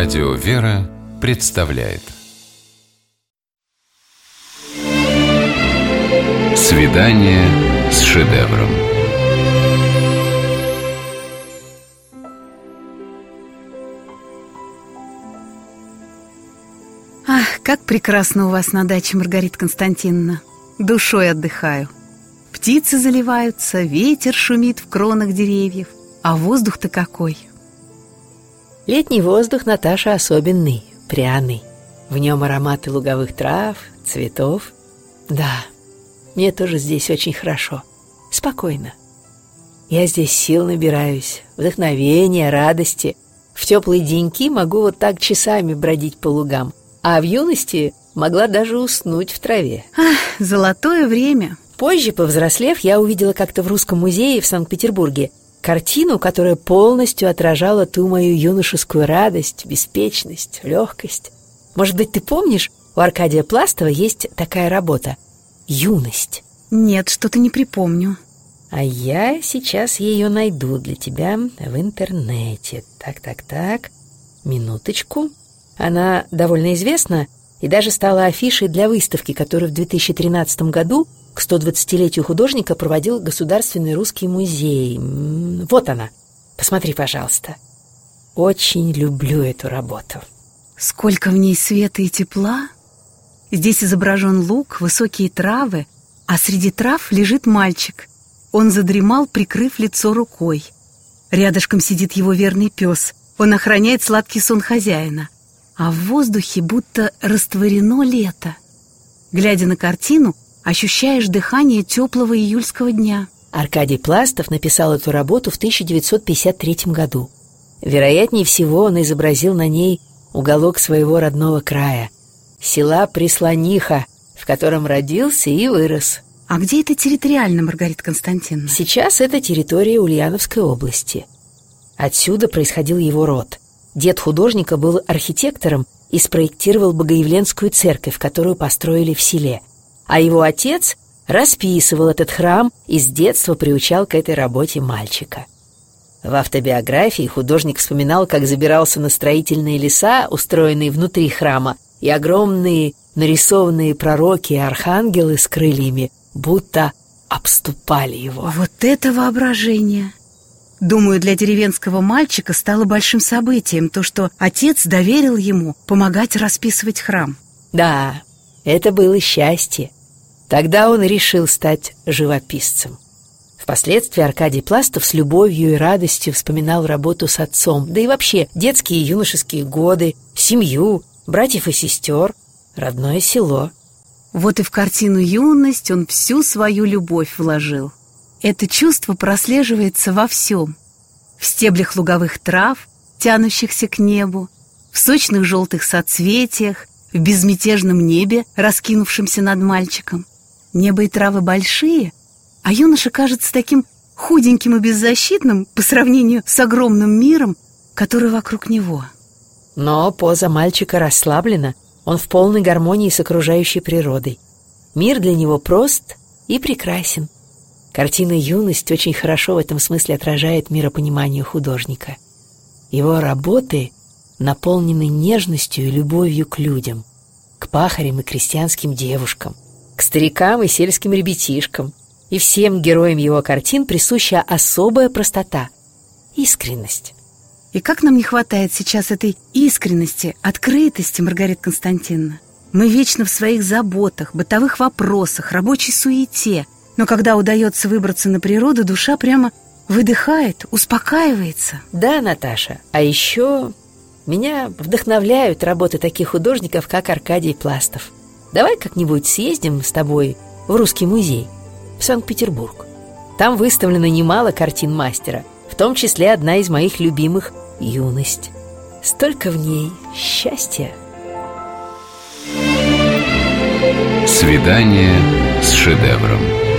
Радио «Вера» представляет «Свидание с шедевром». Ах, как прекрасно у вас на даче, Маргарита Константиновна. Душой отдыхаю. Птицы заливаются, ветер шумит в кронах деревьев. А воздух-то какой! Летний воздух, Наташа, особенный, пряный. В нем ароматы луговых трав, цветов. Да, мне тоже здесь очень хорошо, спокойно. Я здесь сил набираюсь, вдохновения, радости. В теплые деньки могу вот так часами бродить по лугам, а в юности могла даже уснуть в траве. Ах, золотое время! Позже, повзрослев, я увидела как-то в Русском музее в Санкт-Петербурге картину, которая полностью отражала ту мою юношескую радость, беспечность, легкость. Может быть, ты помнишь, у Аркадия Пластова есть такая работа «Юность». Нет, что-то не припомню. А я сейчас ее найду для тебя в интернете. Так, минуточку. Она довольно известна и даже стала афишей для выставки, которую в 2013 году к 120-летию художника проводил Государственный русский музей. Вот она. Посмотри, пожалуйста. Очень люблю эту работу. Сколько в ней света и тепла. Здесь изображен луг, высокие травы, а среди трав лежит мальчик. Он задремал, прикрыв лицо рукой. Рядышком сидит его верный пес. Он охраняет сладкий сон хозяина. А в воздухе будто растворено лето. Глядя на картину, ощущаешь дыхание теплого июльского дня. Аркадий Пластов написал эту работу в 1953 году. Вероятнее всего, он изобразил на ней уголок своего родного края, села Прислониха, в котором родился и вырос. А где это территориально, Маргарита Константиновна? Сейчас это территория Ульяновской области. Отсюда происходил его род. Дед художника был архитектором и спроектировал Богоявленскую церковь, которую построили в селе. А его отец расписывал этот храм и с детства приучал к этой работе мальчика. В автобиографии художник вспоминал, как забирался на строительные леса, устроенные внутри храма, и огромные нарисованные пророки и архангелы с крыльями будто обступали его. Вот это воображение! Думаю, для деревенского мальчика стало большим событием то, что отец доверил ему помогать расписывать храм. Да, это было счастье. Тогда он решил стать живописцем. Впоследствии Аркадий Пластов с любовью и радостью вспоминал работу с отцом, да и вообще детские и юношеские годы, семью, братьев и сестер, родное село. Вот и в картину «Юность» он всю свою любовь вложил. Это чувство прослеживается во всем. В стеблях луговых трав, тянущихся к небу, в сочных желтых соцветиях, в безмятежном небе, раскинувшемся над мальчиком. Небо и травы большие, а юноша кажется таким худеньким и беззащитным по сравнению с огромным миром, который вокруг него. Но поза мальчика расслаблена, он в полной гармонии с окружающей природой. Мир для него прост и прекрасен. Картина «Юность» очень хорошо в этом смысле отражает миропонимание художника. Его работы наполнены нежностью и любовью к людям, к пахарям и крестьянским девушкам, к старикам и сельским ребятишкам. И всем героям его картин присуща особая простота, искренность. И как нам не хватает сейчас этой искренности, открытости, Маргарита Константиновна. Мы вечно в своих заботах, бытовых вопросах, рабочей суете. Но когда удается выбраться на природу, душа прямо выдыхает, успокаивается. Да, Наташа, а еще меня вдохновляют работы таких художников, как Аркадий Пластов. Давай как-нибудь съездим с тобой в Русский музей, в Санкт-Петербург. Там выставлено немало картин мастера, в том числе одна из моих любимых «Юность». Столько в ней счастья. «Свидание с шедевром».